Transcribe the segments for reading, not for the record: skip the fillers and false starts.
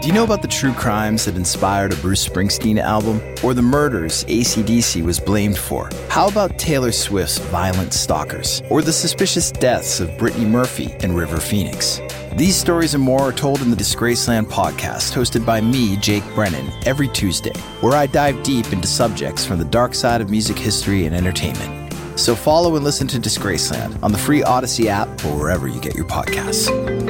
Do you know about the true crimes that inspired a Bruce Springsteen album? Or the murders AC/DC was blamed for? How about Taylor Swift's Violent Stalkers? Or the suspicious deaths of Brittany Murphy and River Phoenix? These stories and more are told in the Disgraceland podcast, hosted by me, Jake Brennan, every Tuesday, where I dive deep into subjects from the dark side of music history and entertainment. So follow and listen to Disgraceland on the free Odyssey app or wherever you get your podcasts.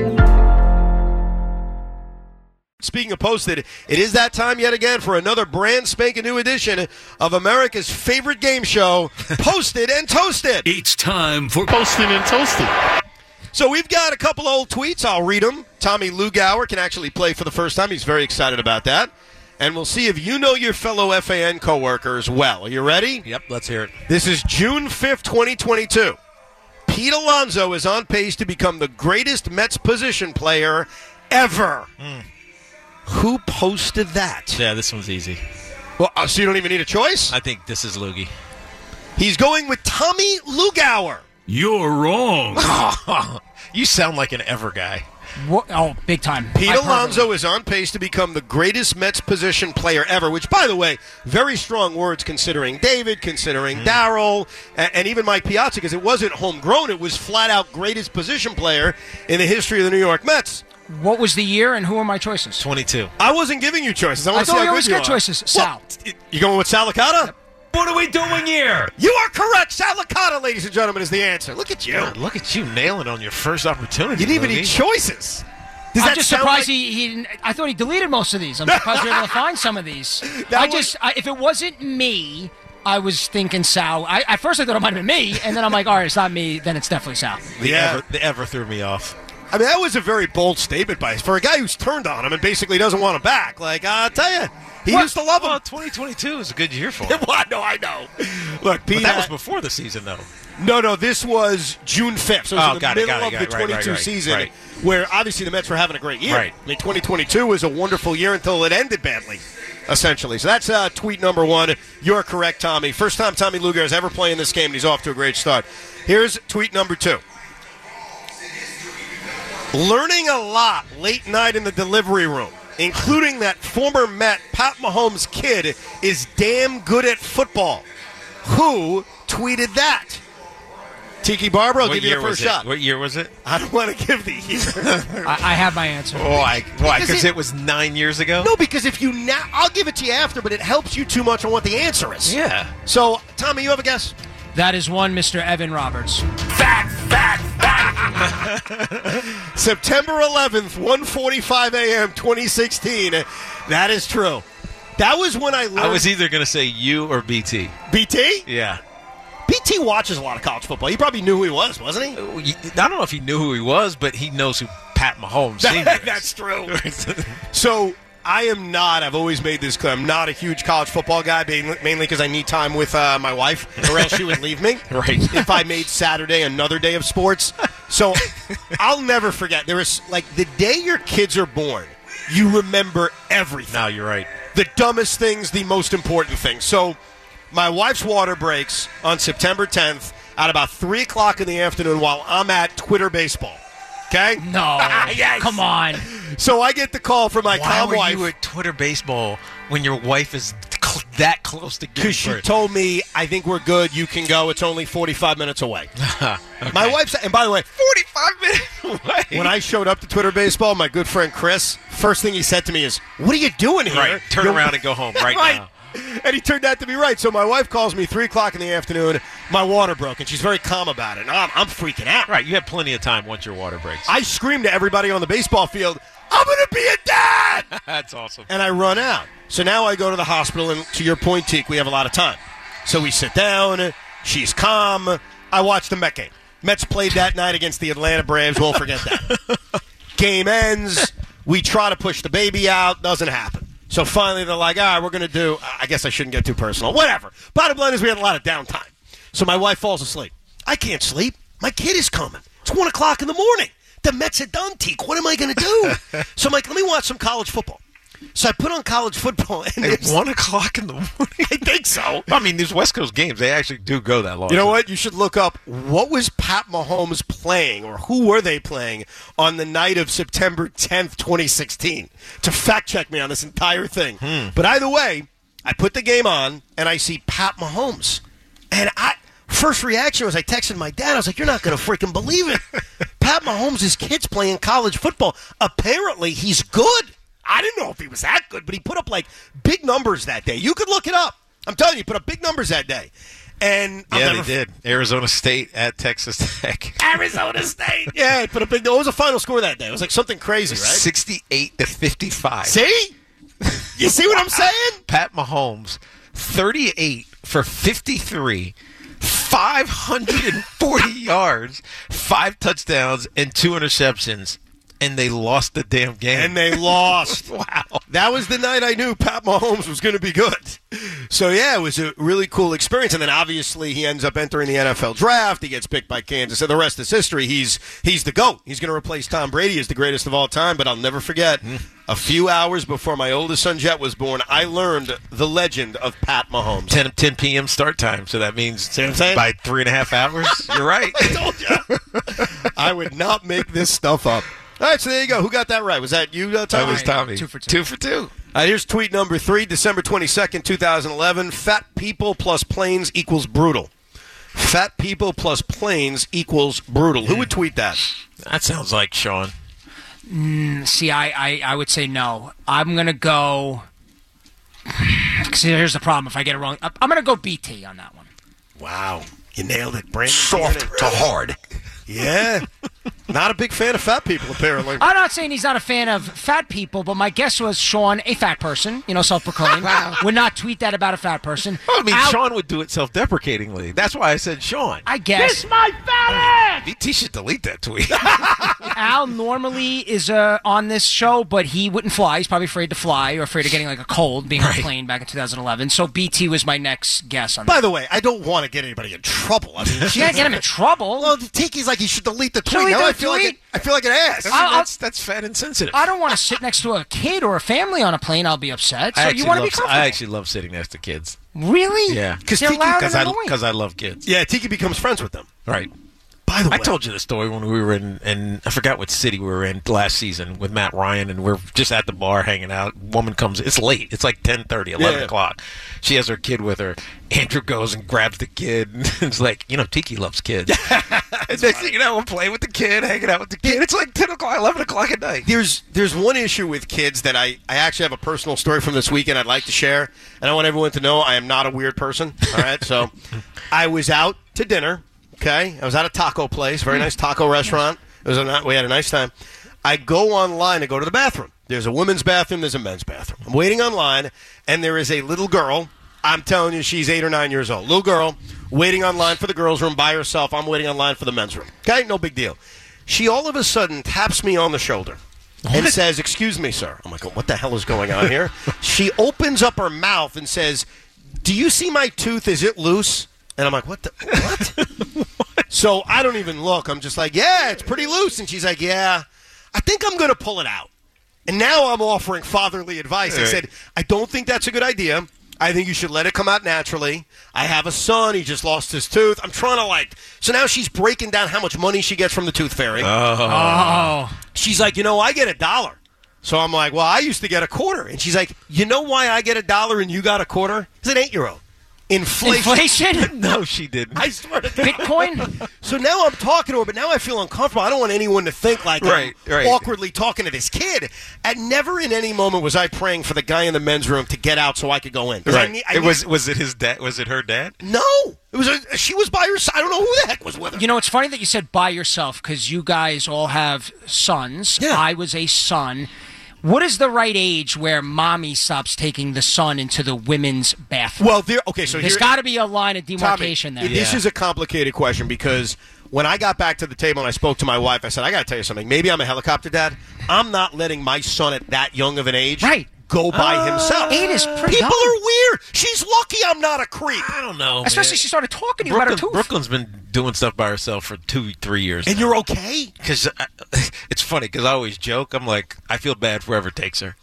Speaking of Posted, it is that time yet again for another brand spanking new edition of America's favorite game show, Posted and Toasted. It's time for Posted and Toasted. So we've got a couple old tweets. I'll read them. Tommy Lugauer can actually play for the first time. He's very excited about that. And we'll see if you know your fellow FAN coworkers well. Are you ready? Yep, let's hear it. This is June 5th, 2022. Pete Alonso is on pace to become the greatest Mets position player ever. Who posted that? Yeah, this one's easy. Well, so you don't even need a choice? I think this is Loogie. He's going with Tommy Lugauer. You're wrong. You sound like an ever guy. What? Oh, big time. Pete Alonso is on pace to become the greatest Mets position player ever, which, by the way, very strong words considering David, considering Darryl, and even Mike Piazza, because it wasn't homegrown. It was flat-out greatest position player in the history of the New York Mets. What was the year and who are my choices? 22. I wasn't giving you choices. I want to see thought how we good always you get are. choices. Sal. You going with Sal Licata? Yep. What are we doing here? You are correct. Sal Licata, ladies and gentlemen, is the answer. Look at you. God, look at you nailing on your first opportunity. You didn't even Loogie. need choices. Does I'm that just sound surprised like- he didn't. I thought he deleted most of these. I'm surprised we were able to find some of these. If it wasn't me, I was thinking Sal. At first I thought it might have been me, and then I'm like, all right, it's not me. Then it's definitely Sal. The ever threw me off. I mean, that was a very bold statement by for a guy who's turned on him and basically doesn't want him back. Like, I'll tell you, he used to love him. Well, 2022 is a good year for him. What? No, I know. Look, Pete, But that was before the season, though. No, this was June 5th. So it was in the middle of the 22 right, season, right. where obviously the Mets were having a great year. Right. I mean, 2022 was a wonderful year until it ended badly, essentially. So that's tweet number one. You're correct, Tommy. First time Tommy Lugauer is ever playing this game, and he's off to a great start. Here's tweet number two. Learning a lot late night in the delivery room, including that former Met Pat Mahomes kid is damn good at football. Who tweeted that? Tiki Barber, I'll give you the first shot. What year was it? I don't want to give the year. I have my answer. Why? Because it was 9 years ago? No, because if you now, I'll give it to you after, but it helps you too much on what the answer is. Yeah. So, Tommy, you have a guess? That is one, Mr. Evan Roberts. September 11th, 1:45 a.m., 2016. That is true. That was when I learned. I was either going to say you or BT. BT? Yeah. BT watches a lot of college football. He probably knew who he was, wasn't he? I don't know if he knew who he was, but he knows who Pat Mahomes Sr. is. That's true. So, I am not, I've always made this clear, I'm not a huge college football guy, mainly because I need time with my wife, or else she would leave me. Right. If I made Saturday another day of sports. So, I'll never forget. There is, like, the day your kids are born, you remember everything. No, you're right. The dumbest things, the most important things. So, my wife's water breaks on September 10th at about 3 o'clock in the afternoon while I'm at Twitter baseball. Okay? No. Yes. Come on. So I get the call from my Why were wife. you at Twitter baseball when your wife is that close to getting Because she told me, I think we're good, you can go, it's only 45 minutes away. Okay. My wife said, and by the way, 45 minutes away. when I showed up to Twitter baseball, my good friend Chris, first thing he said to me is, what are you doing here? Right. Turn around and go home right now. And he turned out to be right. So my wife calls me 3 o'clock in the afternoon. My water broke, and she's very calm about it. And I'm freaking out. Right. You had plenty of time once your water breaks. I scream to everybody on the baseball field, I'm going to be a dad! That's awesome. And I run out. So now I go to the hospital, and to your point, Teak, we have a lot of time. So we sit down. She's calm. I watch the Met game. Mets played that night against the Atlanta Braves. Won't forget that. Game ends. We try to push the baby out. Doesn't happen. So finally they're like, all right, we're going to do, I guess I shouldn't get too personal. Whatever. Bottom line is we had a lot of downtime. So my wife falls asleep. I can't sleep. My kid is coming. It's 1 o'clock in the morning. The Mets are done, Teak. What am I going to do? So I'm like, let me watch some college football. So I put on college football. And At 1 o'clock in the morning? I think so. I mean, these West Coast games, they actually do go that long. You know what? You should look up what was Pat Mahomes playing or who were they playing on the night of September 10th, 2016 to fact check me on this entire thing. But either way, I put the game on and I see Pat Mahomes. And first reaction was I texted my dad. I was like, you're not going to freaking believe it. Pat Mahomes' kid's playing college football. Apparently, he's good. I didn't know if he was that good, but he put up, like, big numbers that day. You could look it up. I'm telling you, he put up big numbers that day. And they did. Arizona State at Texas Tech. Arizona State. Yeah, he put a big. What was the final score that day? It was like something crazy, right? 68-55. See? You see what I'm saying? Pat Mahomes, 38 for 53, 540 yards, 5 touchdowns, and 2 interceptions. And they lost the damn game. And they lost. Wow. That was the night I knew Pat Mahomes was going to be good. So, yeah, it was a really cool experience. And then, obviously, he ends up entering the NFL draft. He gets picked by Kansas. And the rest is history. He's the GOAT. He's going to replace Tom Brady as the greatest of all time. But I'll never forget, a few hours before my oldest son, Jet, was born, I learned the legend of Pat Mahomes. 10 p.m. start time. So that means See what I'm saying? by 3.5 hours. You're right. I told you. I would not make this stuff up. All right, so there you go. Who got that right? Was that you, Tommy? That was Tommy. 2 for 2. 2 for 2. Here's tweet number 3, December 22nd, 2011. Fat people plus planes equals brutal. Fat people plus planes equals brutal. Who would tweet that? That sounds like Sean. See, I would say no. I'm going to go... See, here's the problem if I get it wrong. I'm going to go BT on that one. Wow. You nailed it, Brandon. Soft to hard. Yeah. Not a big fan of fat people, apparently. I'm not saying he's not a fan of fat people, but my guess was Sean, a fat person, self-proclaimed, would not tweet that about a fat person. Well, I mean, Sean would do it self-deprecatingly. That's why I said Sean. I guess. Kiss my fat ass! BT should delete that tweet. Al normally is on this show, but he wouldn't fly. He's probably afraid to fly or afraid of getting like a cold being on a plane back in 2011. So BT was my next guess on that. By the way, I don't want to get anybody in trouble. I mean, You can't get him in trouble. Well, Tiki's like he should delete the tweet. Delete Now the I feel like an ass. That's fat insensitive. I don't want to sit next to a kid or a family on a plane. I'll be upset. So you want to be comfortable. I actually love sitting next to kids. Really? Yeah. They're loud and annoying. Because I love kids. Yeah, Tiki becomes friends with them. Right. By the way, I told you the story when we were in I forgot what city we were in last season with Matt Ryan, and we're just at the bar hanging out. Woman comes. It's late. It's like 10:30, 11 o'clock. She has her kid with her. Andrew goes and grabs the kid. And it's like, Tiki loves kids. And next thing you know, we're playing with the kid, hanging out with the kid. It's like 10 o'clock, 11 o'clock at night. There's one issue with kids that I actually have a personal story from this weekend I'd like to share, and I want everyone to know I am not a weird person. All right, so I was out to dinner. Okay, I was at a taco place, very nice taco restaurant. We had a nice time. I go online to go to the bathroom. There's a women's bathroom, there's a men's bathroom. I'm waiting online, and there is a little girl. I'm telling you, she's 8 or 9 years old. Little girl waiting online for the girls' room by herself. I'm waiting online for the men's room. Okay, no big deal. She all of a sudden taps me on the shoulder and says, "Excuse me, sir." I'm like, what the hell is going on here? She opens up her mouth and says, "Do you see my tooth? Is it loose?" And I'm like, what? So I don't even look. I'm just like, yeah, it's pretty loose. And she's like, yeah, I think I'm going to pull it out. And now I'm offering fatherly advice. I said, I don't think that's a good idea. I think you should let it come out naturally. I have a son. He just lost his tooth. I'm trying to so now she's breaking down how much money she gets from the tooth fairy. She's like, I get $1. So I'm like, well, I used to get $0.25. And she's like, you know why I get $1 and you got $0.25? It's an 8-year-old. Inflation? No, she didn't. I swear to God. Bitcoin? So now I'm talking to her, but now I feel uncomfortable. I don't want anyone to think like I'm awkwardly talking to this kid. And never in any moment was I praying for the guy in the men's room to get out so I could go in. Right. Was it his dad? Was it her dad? No. She was by herself. I don't know who the heck was with her. It's funny that you said by yourself because you guys all have sons. Yeah. I was a son. What is the right age where mommy stops taking the son into the women's bathroom? Well, there's got to be a line of demarcation Tommy, there. This is a complicated question because when I got back to the table and I spoke to my wife, I said, I got to tell you something. Maybe I'm a helicopter dad. I'm not letting my son at that young of an age go by himself. 8 is pretty People young. are weird. She's lucky I'm not a creep. I don't know. Especially man. she started talking to you about her tooth. Brooklyn's been doing stuff by herself for 2-3 years. And you're okay? Because it's funny because I always joke. I'm like, I feel bad for whoever takes her.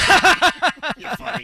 You're funny.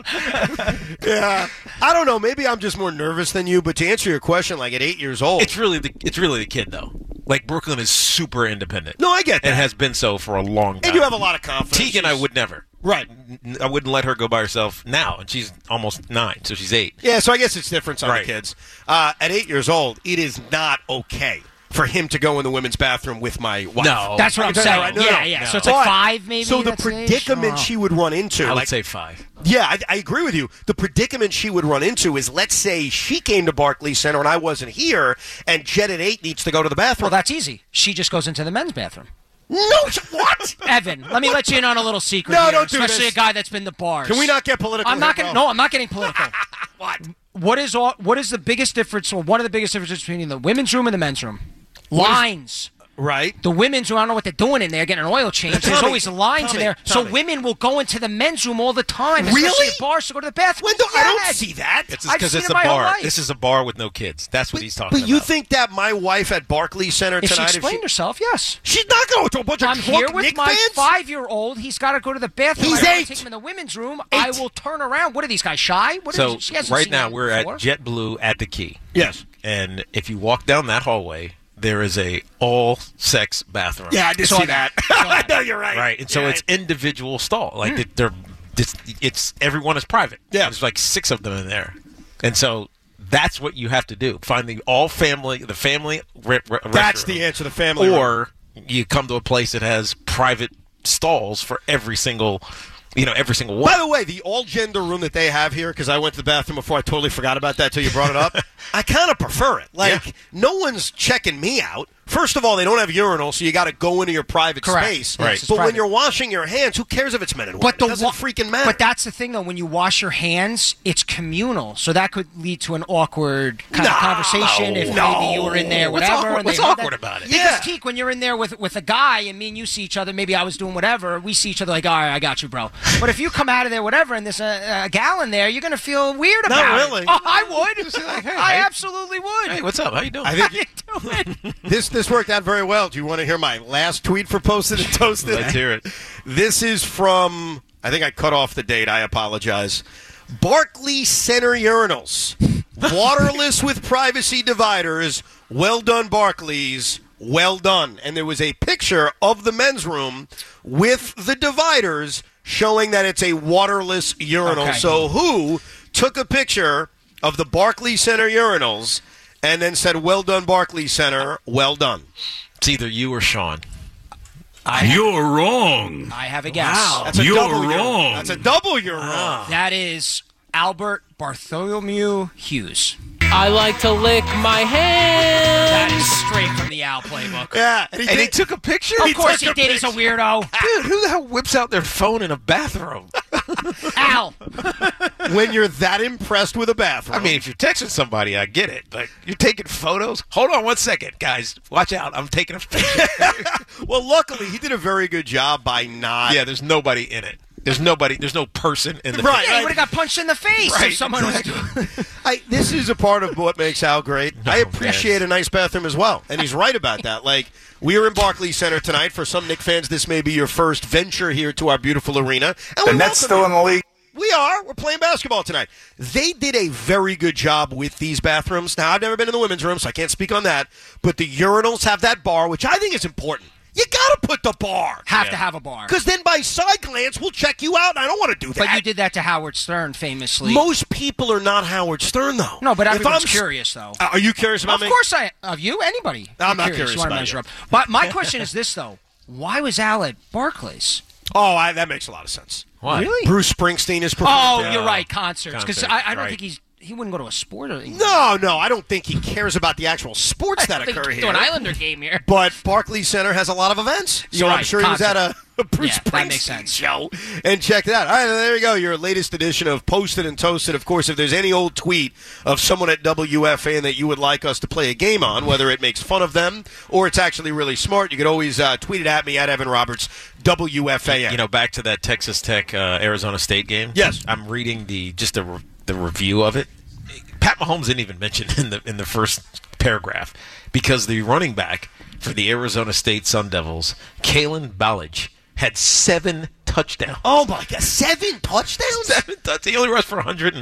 Yeah. I don't know. Maybe I'm just more nervous than you. But to answer your question, like at 8 years old, It's really the kid though. Like Brooklyn is super independent. No, I get that. And has been so for a long time. and you have a lot of confidence. Tegan, I would never. Right. I wouldn't let her go by herself now, and she's almost 9, so she's 8. Yeah, so I guess it's different on Right. the kids. At 8 years old, it is not okay for him to go in the women's bathroom with my wife. No. That's what I I'm can tell you saying. right now. Yeah. No. So it's But- like 5 maybe. So the that's the age? predicament Oh. she would run into, I would like, say 5. yeah, I agree with you. The predicament she would run into is, let's say she came to Barclays Center and I wasn't here, and Jet at 8 needs to go to the bathroom. Well, that's easy. She just goes into the men's bathroom. No, what? Evan, let me let you in on a little secret No, here, don't do especially this. a guy that's been to bars. Can we not get political? I'm not here, going. bro? No, I'm not getting political. What? What is the biggest difference, or one of the biggest differences between the women's room and the men's room? Lines. Right. The women's room, I don't know what they're doing in there, getting an oil change. There's Tommy, always lines in there. Tommy. So women will go into the men's room all the time, especially Really? at bars to go to the bathroom. When do, I don't Yes. see that. It's I've because seen it's it a my whole bar. life. This is a bar with no kids. That's what he's talking But about. you think that my wife at Barclays Center If she tonight, explained herself, yes. she's not going to a bunch of I'm drunk here with Knick my fans? 5-year-old. He's got to go to the bathroom. He's I don't 8. Take him in the women's room. 8. I will turn around. What are these guys, shy? What So is she hasn't right seen now that we're before. at JetBlue at the Key. Yes. And if you walk down that hallway, there is a all-sex bathroom. Yeah, I did Saw see that. that. Saw that. No, you're right. Right, and so Yeah. it's individual stall. Like they're, it's everyone is private. Yeah. There's like 6 of them in there, and so that's what you have to do. Find the family That's restroom. the answer. The family. Or you come to a place that has private stalls for every single one. By the way, the all-gender room that they have here, because I went to the bathroom before, I totally forgot about that till you brought it up. I kind of prefer it. Like, no one's checking me out. First of all, they don't have urinals, so you got to go into your private Correct. space. Right. It's But when private. you're washing your hands, who cares if it's men and women? But It doesn't freaking matter. But that's the thing, though. When you wash your hands, it's communal, so that could lead to an awkward kind of conversation if maybe you were in there, What's whatever. awkward- and what's they heard awkward that. about it? Because Yeah. Teak, when you're in there with a guy and me and you see each other, maybe I was doing whatever. We see each other like, all right, I got you, bro. But if you come out of there, whatever, and there's a gal in there, you're gonna feel weird Not about really. it. Oh, I would. like, hey, I hey. absolutely would. Hey, what's up? How you doing? I How think you doing? this worked out very well. Do you want to hear my last tweet for Posted and Toasted? Let's hear it. This is from, I think I cut off the date. I apologize. Barclays Center urinals. Waterless with privacy dividers. Well done, Barclays. Well done. And there was a picture of the men's room with the dividers showing that it's a waterless urinal. Okay. So who took a picture of the Barclays Center urinals and then said, well done, Barclays Center, well done? It's either you or Sean. You're wrong. I have a guess. That's a You're double urinal. wrong. That's a double urinal. That is Albert Bartholomew Hughes. I like to lick my hands. That is straight from the Al playbook. Yeah, And he took a picture? Of course he did. He's a weirdo. Dude, who the hell whips out their phone in a bathroom? Al. when you're that impressed with a bathroom. I mean, if you're texting somebody, I get it. But you're taking photos? Hold on 1 second, guys. Watch out. I'm taking a picture. well, luckily he did a very good job by not. Yeah, there's nobody in it. There's nobody. There's no person in the Right. Yeah, he would have got punched in the face Right, if someone was doing. This is a part of what makes Al great. I appreciate man. a nice bathroom as well, and he's right about that. Like, we are in Barclays Center tonight. For some Knicks fans, this may be your first venture here to our beautiful arena. And The Nets still in the league. We are. We're playing basketball tonight. They did a very good job with these bathrooms. Now, I've never been in the women's room, so I can't speak on that. But the urinals have that bar, which I think is important. You got to put the bar. Have to have a bar. Because then by side glance, we'll check you out, and I don't want to do that. But you did that to Howard Stern famously. Most people are not Howard Stern, though. No, but If everyone's I'm- curious, though. Are you curious about Of me? course of you, anybody. I'm You're not curious You want to about measure you. up. But my question is this, though. Why was Al at Barclays? Oh, that makes a lot of sense. Why? Really? Bruce Springsteen is performing. Oh, you're right. Concerts. Because Concert, I don't right. think he wouldn't go to a sport. Or, No, I don't think he cares about the actual sports that occur to here. an Islander game here. But Barclays Center has a lot of events, so You're I'm right, sure he was at a Bruce Yeah, that makes Springsteen sense. show and check it out. All right, there you go. Your latest edition of Posted and Toasted. Of course, if there's any old tweet of someone at WFAN that you would like us to play a game on, whether it makes fun of them or it's actually really smart, you could always tweet it at me at Evan Roberts, WFAN. You know, back to that Texas Tech Arizona State game. Yes. I'm reading the review of it. Pat Mahomes didn't even mention in the first paragraph because the running back for the Arizona State Sun Devils, Kalen Ballage, had 7 touchdowns. Oh, my God. 7 touchdowns? 7 touchdowns. He only rushed for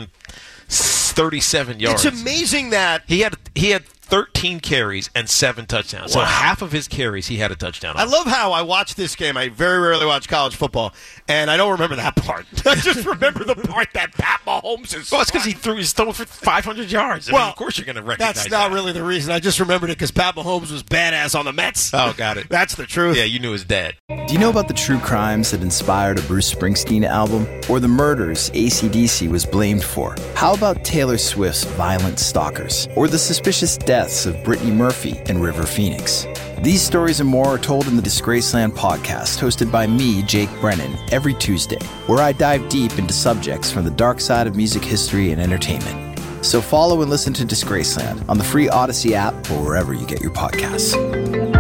137 yards. It's amazing that He had 13 carries and 7 touchdowns. So Wow. half of his carries, he had a touchdown on. I love how I watch this game. I very rarely watch college football, and I don't remember that part. I just remember the part that Pat Mahomes is. Well, it's because he's thrown for 500 yards. I mean, of course you're going to recognize that's not that. really the reason. I just remembered it because Pat Mahomes was badass on the Mets. Oh, got it. That's the truth. Yeah, you knew his dad. Do you know about the true crimes that inspired a Bruce Springsteen album? Or the murders AC/DC was blamed for? How about Taylor Swift's Violent Stalkers? Or the suspicious deaths of Brittany Murphy and River Phoenix? These stories and more are told in the Disgraceland podcast, hosted by me, Jake Brennan, every Tuesday, where I dive deep into subjects from the dark side of music history and entertainment. So follow and listen to Disgraceland on the free Odyssey app or wherever you get your podcasts.